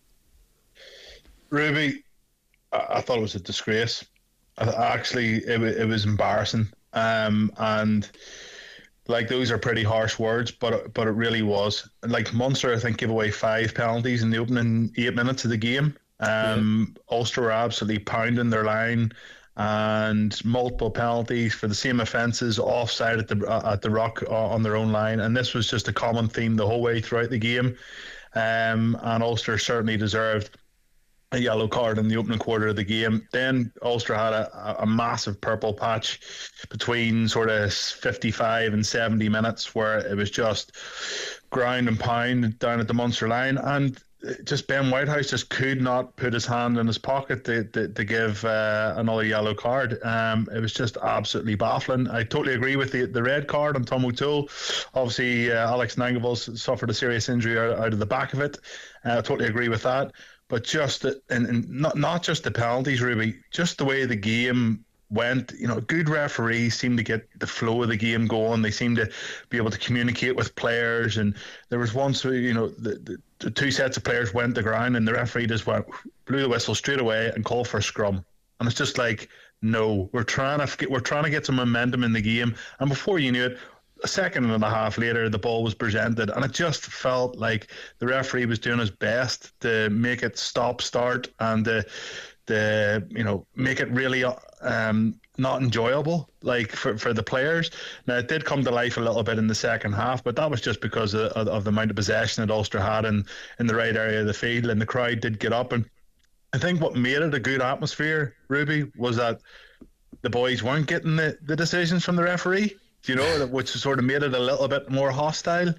Ruby, I thought it was a disgrace. Actually, it was embarrassing. And like, those are pretty harsh words, but it really was. Like, Munster, I think, gave away 5 penalties in the opening 8 minutes of the game. Ulster were absolutely pounding their line, and multiple penalties for the same offences, offside at the ruck on their own line, and this was just a common theme the whole way throughout the game. And Ulster certainly deserved a yellow card in the opening quarter of the game. Then Ulster had a massive purple patch between sort of 55 and 70 minutes where it was just ground and pound down at the Munster line, and just Ben Whitehouse just could not put his hand in his pocket to give another yellow card. It was just absolutely baffling. I totally agree with the red card on Tom O'Toole. Obviously, Alex Nangavel suffered a serious injury out of the back of it. I totally agree with that. But just and not just the penalties, Ruby, just the way the game went. You know, good referees seem to get the flow of the game going. They seem to be able to communicate with players. And there was once, you know, the two sets of players went to ground, and the referee just blew the whistle straight away and called for a scrum. And it's just like, no, we're trying to get some momentum in the game. And before you knew it, a second and a half later, the ball was presented, and it just felt like the referee was doing his best to make it stop-start and make it really not enjoyable, like for the players. Now, it did come to life a little bit in the second half, but that was just because of the amount of possession that Ulster had in the right area of the field, and the crowd did get up. And I think what made it a good atmosphere, Ruby, was that the boys weren't getting the decisions from the referee, you know, which sort of made it a little bit more hostile.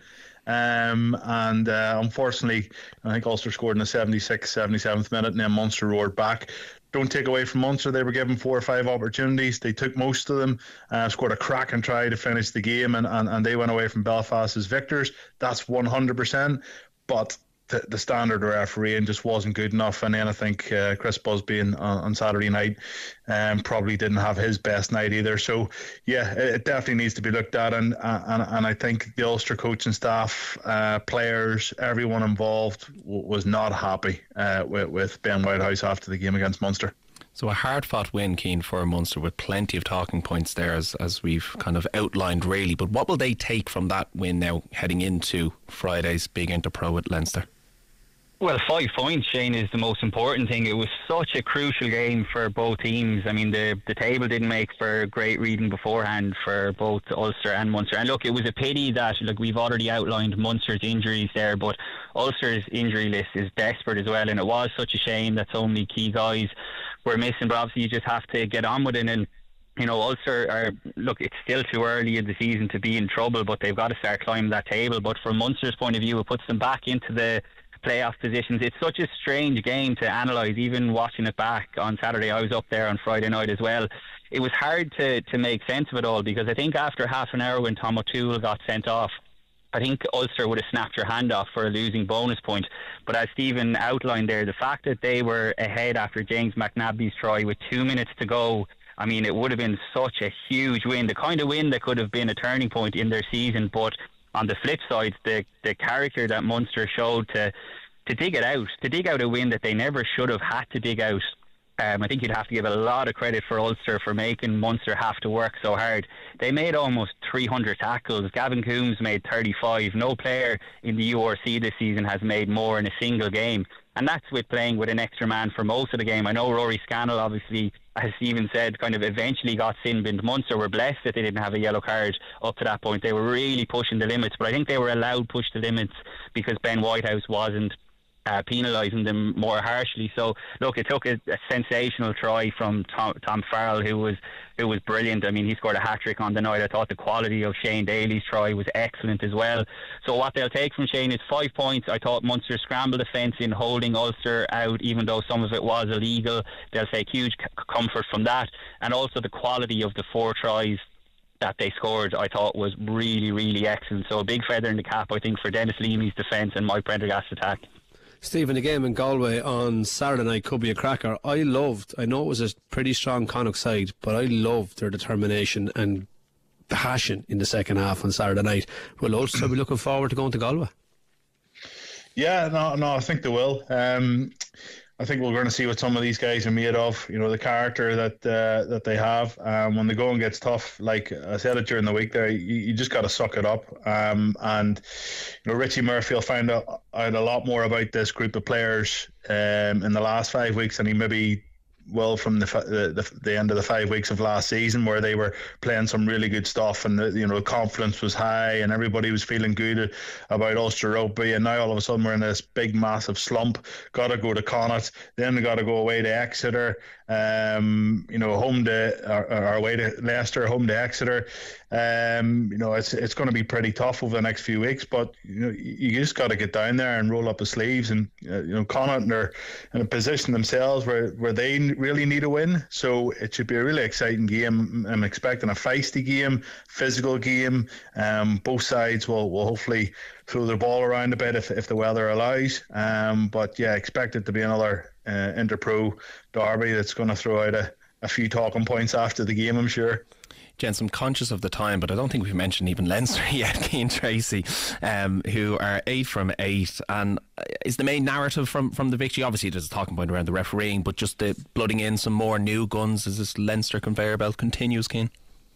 Unfortunately, I think Ulster scored in the 76th, 77th minute, and then Munster roared back. Don't take away from Munster, they were given 4 or 5 opportunities. They took most of them, scored a cracking try to finish the game, and they went away from Belfast as victors. That's 100%. But the standard of refereeing just wasn't good enough. And then I think Chris Busby on Saturday night probably didn't have his best night either. So yeah, it definitely needs to be looked at, and I think the Ulster coaching staff, players, everyone involved was not happy with Ben Whitehouse after the game against Munster. So a hard-fought win, Keane, for Munster, with plenty of talking points there, as we've kind of outlined, really. But what will they take from that win now, heading into Friday's big Interpro at Leinster? Well, 5 points, Shane, is the most important thing. It was such a crucial game for both teams. I mean, the table didn't make for great reading beforehand for both Ulster and Munster. And look, it was a pity that, look, we've already outlined Munster's injuries there, but Ulster's injury list is desperate as well. And it was such a shame that so many key guys were missing. But obviously, you just have to get on with it. And you know, Ulster look, it's still too early in the season to be in trouble, but they've got to start climbing that table. But from Munster's point of view, it puts them back into the playoff positions. It's such a strange game to analyse. Even watching it back on Saturday, I was up there on Friday night as well. It was hard to make sense of it all, because I think after half an hour when Tom O'Toole got sent off, I think Ulster would have snapped your hand off for a losing bonus point. But as Stephen outlined there, the fact that they were ahead after James McNabb's try with 2 minutes to go, I mean, it would have been such a huge win, the kind of win that could have been a turning point in their season. But on the flip side, the character that Munster showed to dig it out, to dig out a win that they never should have had to dig out, I think you'd have to give a lot of credit for Ulster for making Munster have to work so hard. They made almost 300 tackles. Gavin Coombs made 35. No player in the URC this season has made more in a single game. And that's with playing with an extra man for most of the game. I know Rory Scannell, obviously, as Stephen said, kind of eventually got sin-binned. Munster were blessed that they didn't have a yellow card up to that point. They were really pushing the limits, but I think they were allowed push the limits because Ben Whitehouse wasn't penalising them more harshly. So look, it took a sensational try from Tom Farrell, who was brilliant. I mean, he scored a hat-trick on the night. I thought the quality of Shane Daly's try was excellent as well. So what they'll take from Shane is 5 points. I thought Munster scrambled the fence in holding Ulster out, even though some of it was illegal. They'll take huge comfort from that, and also the quality of the 4 tries that they scored I thought was really, really excellent. So a big feather in the cap, I think, for Dennis Leamy's defence and Mike Prendergast's attack. Stephen, the game in Galway on Saturday night could be a cracker. I know it was a pretty strong Connacht side, but I loved their determination and passion in the second half on Saturday night. Will Ulster be looking forward to going to Galway? Yeah, no, I think they will. I think we're going to see what some of these guys are made of. You know, the character that they have. When the going gets tough, like I said it during the week there, you just got to suck it up. And you know, Richie Murphy will find out a lot more about this group of players in the last 5 weeks than he maybe will from the end of the 5 weeks of last season, where they were playing some really good stuff, and the confidence was high and everybody was feeling good about Ulster rugby. And now all of a sudden we're in this big massive slump. Got to go to Connacht, then we got to go away to Exeter, home to our way to Leicester, home to Exeter. It's going to be pretty tough over the next few weeks, but you just got to get down there and roll up the sleeves. And Connacht are in a position themselves where they really need a win, so it should be a really exciting game. I'm expecting a feisty game, physical game. Both sides will hopefully throw their ball around a bit if the weather allows. But yeah, expect it to be another Interpro derby that's going to throw out a few talking points after the game, I'm sure. Gents, I'm conscious of the time, but I don't think we've mentioned even Leinster yet. Cian Tracy, who are 8 from 8, and is the main narrative from the victory. Obviously there's a talking point around the refereeing, but just the blooding in some more new guns as this Leinster conveyor belt continues, Cian.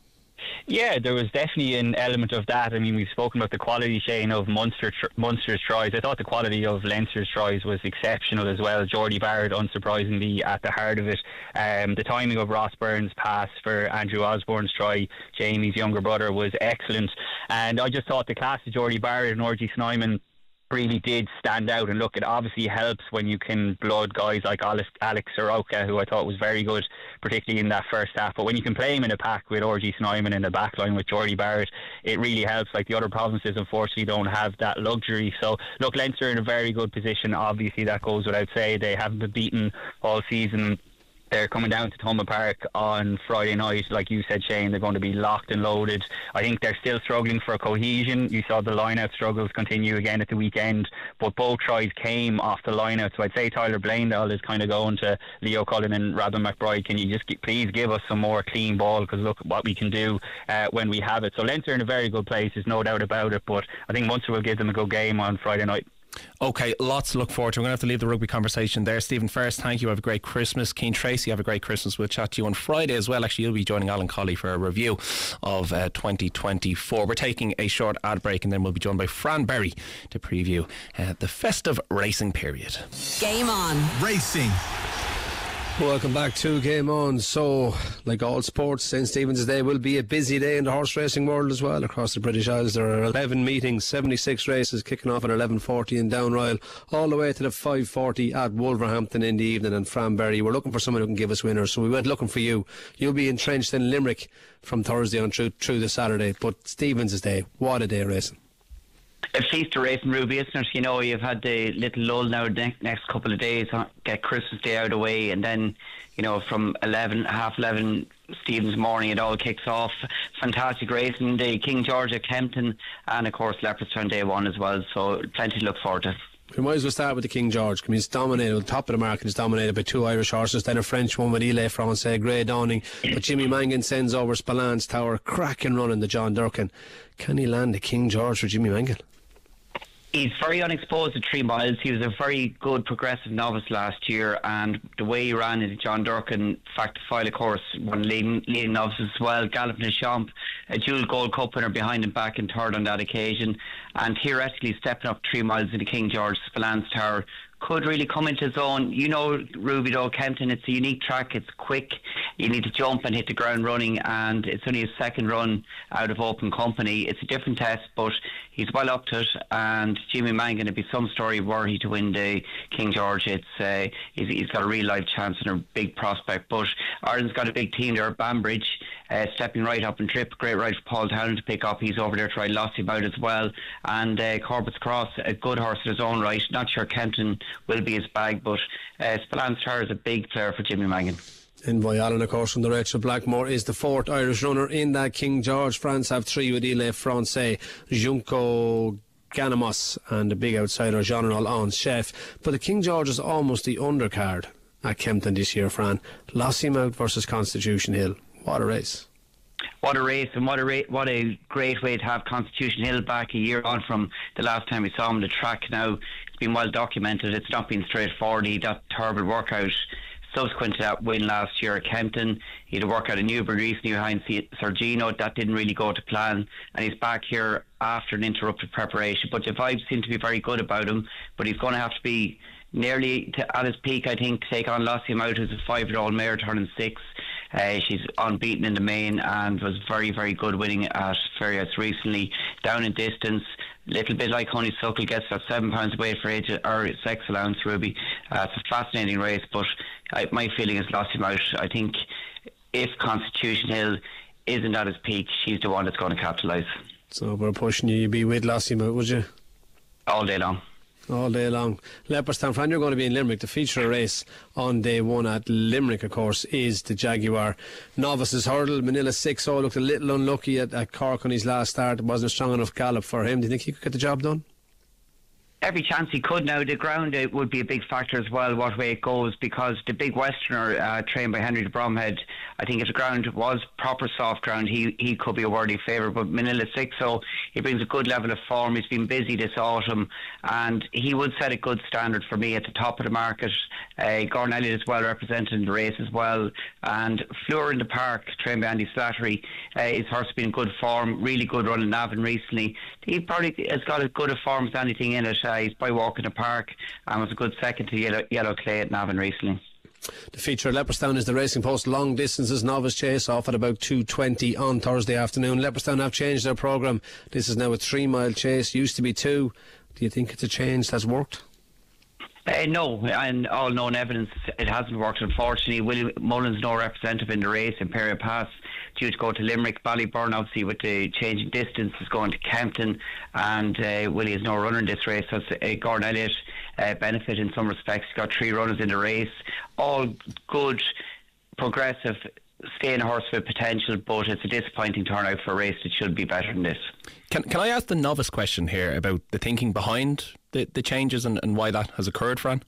Yeah, there was definitely an element of that. I mean, we've spoken about the quality, Shane, of Munster's tries. I thought the quality of Leinster's tries was exceptional as well. Jordy Barrett, unsurprisingly, at the heart of it. The timing of Ross Byrne's pass for Andrew Osborne's try, Jamie's younger brother, was excellent. And I just thought the class of Jordy Barrett and R.G. Snyman really did stand out. And look, it obviously helps when you can blood guys like Alex Soroka, who I thought was very good, particularly in that first half. But when you can play him in a pack with R.G. Snyman in the back line with Jordy Barrett, it really helps. Like, the other provinces unfortunately don't have that luxury. So look, Leinster in a very good position. Obviously that goes without saying. They haven't been beaten all season. They're coming down to Thomond Park on Friday night. Like you said, Shane, they're going to be locked and loaded. I think they're still struggling for cohesion. You saw the line-out struggles continue again at the weekend, but both tries came off the line-out. So I'd say Tyler Blaindal is kind of going to Leo Cullen and Robin McBride. Can you just please give us some more clean ball, because look what we can do when we have it. So Leinster in a very good place, there's no doubt about it, but I think Munster will give them a good game on Friday night. Okay, lots to look forward to. We're going to have to leave the rugby conversation there. Stephen, first, thank you. Have a great Christmas. Cian Tracy, have a great Christmas. We'll chat to you on Friday as well. Actually, you'll be joining Alan Colley for a review of 2024. We're taking a short ad break, and then we'll be joined by Fran Berry to preview the festive racing period. Game on. Racing. Welcome back to Game On. So, like all sports, St. Stephen's Day will be a busy day in the horse racing world as well. Across the British Isles, there are 11 meetings, 76 races kicking off at 11:40 in Downroyal, all the way to the 5:40 at Wolverhampton in the evening. And Fran Berry, we're looking for someone who can give us winners, so we went looking for you. You'll be entrenched in Limerick from Thursday on through the Saturday. But Stephen's Day, what a day racing. A feast of racing, Ruby, listeners. You know, you've had the little lull now the next couple of days, get Christmas Day out of the way, and then, you know, from 11:30 Stephen's morning, it all kicks off. Fantastic racing, the King George at Kempton, and of course Leopardstown Day 1 as well, so plenty to look forward to. We might as well start with the King George. I mean, it's dominated, the top of the market is dominated by 2 Irish horses, then a French one with Ile Francais, Grey Dawning, but Jimmy Mangan sends over Spallance Tower, cracking running the John Durkin. Can he land the King George for Jimmy Mangan? He's very unexposed at 3 miles. He was a very good progressive novice last year, and the way he ran in the John Durkin Fact File, of course, one leading novices as well. Galloping the Champ, a dual Gold Cup winner behind him, back in third on that occasion, and theoretically stepping up 3 miles in the King George Spillane Tower could really come into his own. You know, Ruby, though, Kempton, it's a unique track. It's quick. You need to jump and hit the ground running, and it's only his second run out of open company. It's a different test, but he's well up to it, and Jimmy Mangan, it'd be some story were he to win the King George. It's he's got a real life chance and a big prospect, but Ireland's got a big team there. Banbridge stepping right up and trip, great ride for Paul Townend to pick up. He's over there to ride Lossy about as well, and Corbett's Cross, a good horse in his own right. Not sure Kempton will be his bag, but Spillane Tower is a big player for Jimmy Mangan. Envoy Allen, of course, from the Rachel Blackmore, is the 4th Irish runner in that King George. France have 3 with Ile Francais, Junco Ganamos, and the big outsider General on Chef. But the King George is almost the undercard at Kempton this year, Fran. Lossiemouth versus Constitution Hill. What a race. What a race, and what a great way to have Constitution Hill back a year on from the last time we saw him on the track. Now, it's been well documented. It's not been straightforward. He got terrible workout subsequent to that win last year at Kempton. He had a workout in Newbury recently behind Sergino. That didn't really go to plan, and he's back here after an interrupted preparation. But the vibes seem to be very good about him, but he's going to have to be nearly at his peak, I think, to take on Lossiemouth, who's a 5-year-old mare turning 6. She's unbeaten in the main and was very, very good winning at Ferryhouse recently. Down in distance, little bit like Honeysuckle, gets that £7 weight for age or sex allowance, Ruby. It's a fascinating race, but my feeling is Lossiemouth. I think if Constitution Hill isn't at his peak, she's the one that's going to capitalise. So we're pushing you'd be with Lossiemouth, would you? All day long. All day long. Leopardstown, Fran, you're going to be in Limerick. The feature race on day 1 at Limerick, of course, is the Jaguar Novices Hurdle. Manila 6-0 looked a little unlucky at Cork on his last start. It wasn't a strong enough gallop for him. Do you think he could get the job done? Every chance he could. Now, the ground would be a big factor as well, what way it goes, because the big Westerner trained by Henry de Bromhead, I think if the ground was proper soft ground, he could be a worthy favourite. But Manila 6-0, he brings a good level of form. He's been busy this autumn, and he would set a good standard for me at the top of the market. Gordon Elliott is well represented in the race as well, and Fleur in the Park, trained by Andy Slattery, his horse has been in good form, really good run in Navan recently. He probably has got as good a form as anything in it. He's by Walk in the Park and was a good second to Yellow Clay at Navan recently. The feature at Leopardstown is the Racing Post Long Distances Novice Chase, off at about 2:20 on Thursday afternoon. Leopardstown have changed their programme. This is now a 3-mile chase, used to be 2. Do you think it's a change that's worked? No, and all known evidence it hasn't worked, unfortunately. William Mullins, no representative in the race. Imperial Pass due to go to Limerick. Ballyburn, obviously, with the changing distance, is going to Kempton, and Willie is no runner in this race. So it's Gordon Elliott benefit in some respects. He's got 3 runners in the race, all good, progressive, staying horse with potential, but it's a disappointing turnout for a race that should be better than this. Can I ask the novice question here about the thinking behind the changes and why that has occurred, Fran?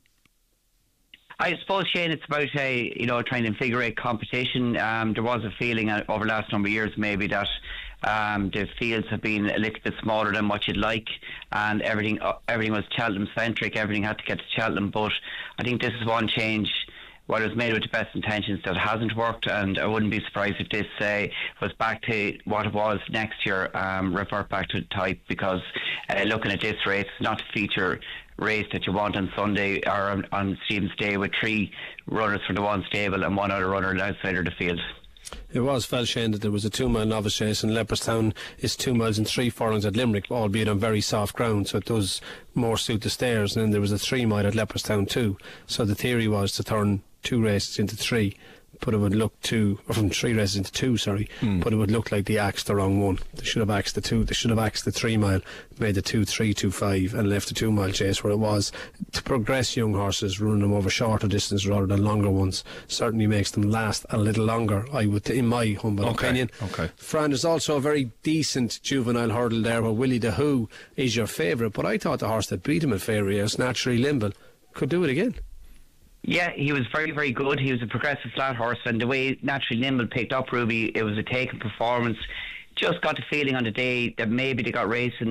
I suppose, Shane, it's about trying to invigorate competition. There was a feeling over the last number of years maybe that the fields have been a little bit smaller than what you'd like, and everything was Cheltenham centric. Everything had to get to Cheltenham, but I think this is one change. Well, it was made with the best intentions that hasn't worked, and I wouldn't be surprised if this was back to what it was next year, revert back to the type, because looking at this race, it's not a feature race that you want on Sunday or on Stephen's Day with 3 runners for the one stable and 1 other runner outside of the field. It was felt, Shane, that there was a 2-mile novice chase, and Leopardstown is 2 miles and 3 furlongs at Limerick, albeit on very soft ground, so it does more suit the stairs. And then there was a 3-mile at Leopardstown too. So the theory was to turn 2 races into 3, but it would look from 3 races into 2, but it would look like they axed the wrong one. They should have axed the 2. They should have axed the 3-mile, made the 2-3, 2-5, and left the 2-mile chase where it was. To progress young horses, running them over shorter distances rather than longer ones, certainly makes them last a little longer, I would, in my humble opinion. Okay. Fran, there's also a very decent juvenile hurdle there where Willie the Who is your favourite, but I thought the horse that beat him at Ferryhouse, Naturally Limble, could do it again. Yeah, he was very, very good. He was a progressive flat horse, and the way Naturally Nimble picked up Ruby, it was a taken performance. Just got the feeling on the day that maybe they got racing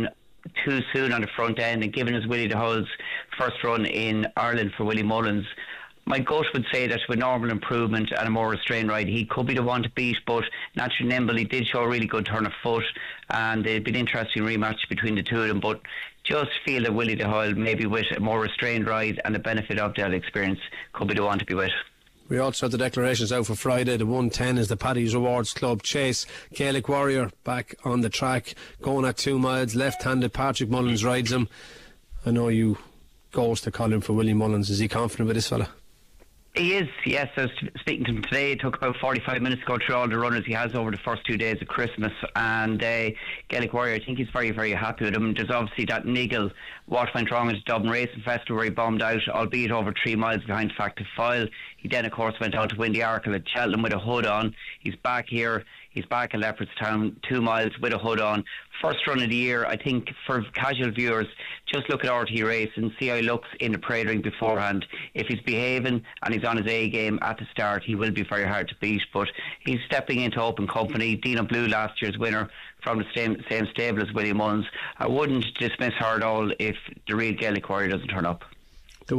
too soon on the front end, and given as Willie DeHull's first run in Ireland for Willie Mullins, my gut would say that with normal improvement and a more restrained ride, he could be the one to beat, but naturally nimble. He did show a really good turn of foot, and it'd be an interesting rematch between the two of them, but just feel that Willie DeHull, maybe with a more restrained ride and the benefit of that experience, could be the one to be with. We also have the declarations out for Friday. The 110 is the Paddy's Rewards Club Chase. Gaelic Warrior back on the track, going at 2 miles. Left-handed Patrick Mullins rides him. I know you goes to call him for Willie Mullins. Is he confident with this fella? He is, yes. I was speaking to him today. It took about 45 minutes to go through all the runners he has over the first 2 days of Christmas. And Gaelic Warrior, I think he's very, very happy with him. There's obviously that niggle, what went wrong at the Dublin Racing Festival where he bombed out, albeit over 3 miles behind Factive File. He then, of course, went out to win the Arkle at Cheltenham with a hood on. He's back here. He's back at Leopardstown, 2 miles with a hood on. First run of the year, I think, for casual viewers, just look at RT Race and see how he looks in the parade ring beforehand. If he's behaving and he's on his A game at the start, he will be very hard to beat. But he's stepping into open company. Dino Blue, last year's winner, from the same stable as Willie Mullins. I wouldn't dismiss her at all if the real Gaelic Warrior doesn't turn up. The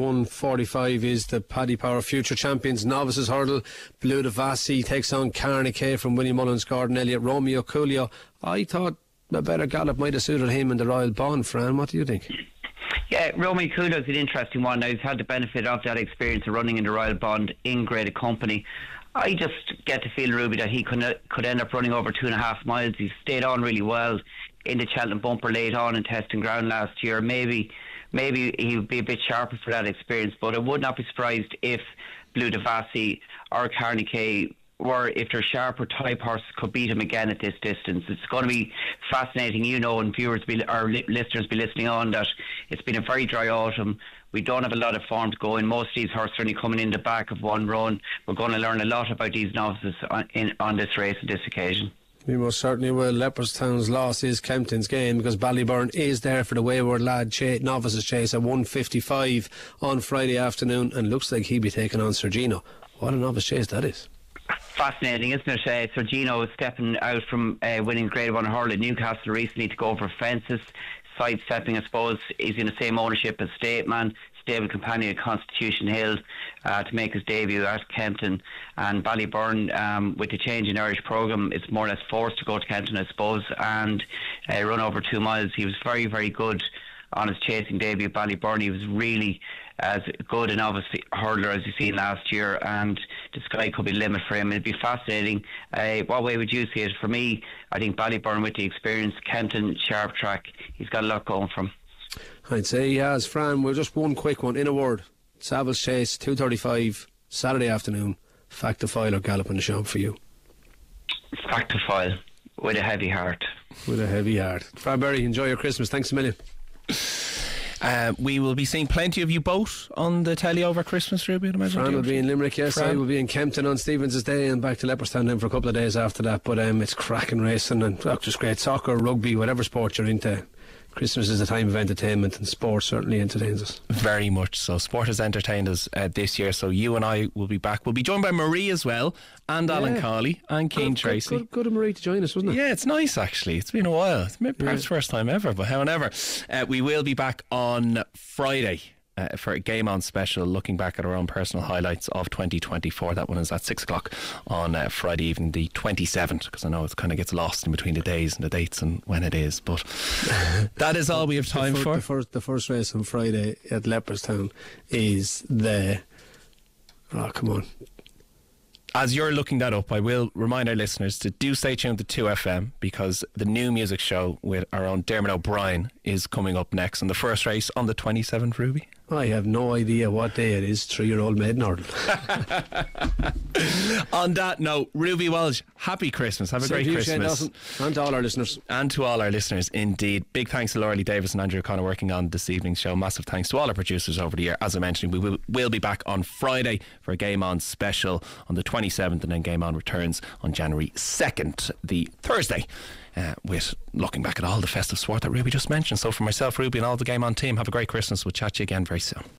145 is the Paddy Power Future Champions Novices Hurdle. Blue de Vassi takes on Carnick from Willie Mullins, Gordon Elliott, Romeo Coolio. I thought a better gallop might have suited him in the Royal Bond. Fran, what do you think? Yeah, Romeo Coolio is an interesting one. Now, he's had the benefit of that experience of running in the Royal Bond in graded company. I just get to feel, Ruby, that he could end up running over 2.5 miles. He stayed on really well in the Cheltenham bumper late on in testing ground last year. Maybe he would be a bit sharper for that experience, but I would not be surprised if Blue de Vassi or Carnick were, if they're sharper type horses, could beat him again at this distance. It's going to be fascinating, and viewers listeners be listening on, that it's been a very dry autumn. We don't have a lot of form to go in. Most of these horses are only coming in the back of one run. We're going to learn a lot about these novices on this race and this occasion. We most certainly will. Leopardstown's loss is Kempton's gain, because Ballyburn is there for the Wayward Lad Novices Chase at 1:55 on Friday afternoon, and looks like he'll be taking on Sergino. What a novice chase that is. Fascinating, isn't it? Sergino is stepping out from winning Grade 1 hurl at Newcastle recently to go over fences, sidestepping, I suppose. He's in the same ownership as Stateman, stable companion at Constitution Hill, to make his debut at Kempton. And Ballyburn, with the change in Irish programme, it's more or less forced to go to Kempton, I suppose, and run over 2 miles. He was very, very good on his chasing debut at Ballyburn. He was really as good a novice hurdler as you've seen last year, and the sky could be the limit for him. It'd be fascinating. What way would you see it? For me, I think Ballyburn with the experience, Kempton, sharp track, he's got a lot going for him. I'd say he has. Fran, well, just one quick one, in a word. Savills Chase, 2:35, Saturday afternoon. Factive File or Gallop in the Shop for you? Factive File, with a heavy heart. With a heavy heart. Fran Berry, enjoy your Christmas. Thanks a million. We will be seeing plenty of you both on the telly over Christmas, Ruby, I'd imagine. Fran will be in Limerick, yes. I will be in Kempton on Stevens' Day and back to Leopardstown then for a couple of days after that. But it's cracking racing and just great soccer, rugby, whatever sport you're into. Christmas is a time of entertainment, and sport certainly entertains us. Very much so. Sport has entertained us this year, so you and I will be back. We'll be joined by Marie as well, and Alan Cawley, and Keane Tracy. Good of Marie to join us, wasn't it? Yeah, it's nice actually. It's been a while. It's perhaps first time ever, but however, we will be back on Friday for a Game On special, looking back at our own personal highlights of 2024. That one is at 6 o'clock on Friday evening, the 27th, because I know it kind of gets lost in between the days and the dates and when it is, but that is all we have time for. The first race on Friday at Leopardstown is come on. As you're looking that up, I will remind our listeners to do stay tuned to 2FM, because the new music show with our own Dermot O'Brien is coming up next, and the first race on the 27th, Ruby. I have no idea what day it is. 3-year-old maiden hurdle. On that note, Ruby Walsh, happy Christmas. Have a great Christmas. And to all our listeners. And to all our listeners, indeed. Big thanks to Laura Davis and Andrew O'Connor working on this evening's show. Massive thanks to all our producers over the year. As I mentioned, we will be back on Friday for a Game On special on the 27th, and then Game On returns on January 2nd, the Thursday, with looking back at all the festive sport that Ruby just mentioned. So for myself, Ruby, and all the Game On team, have a great Christmas. We'll chat to you again very soon.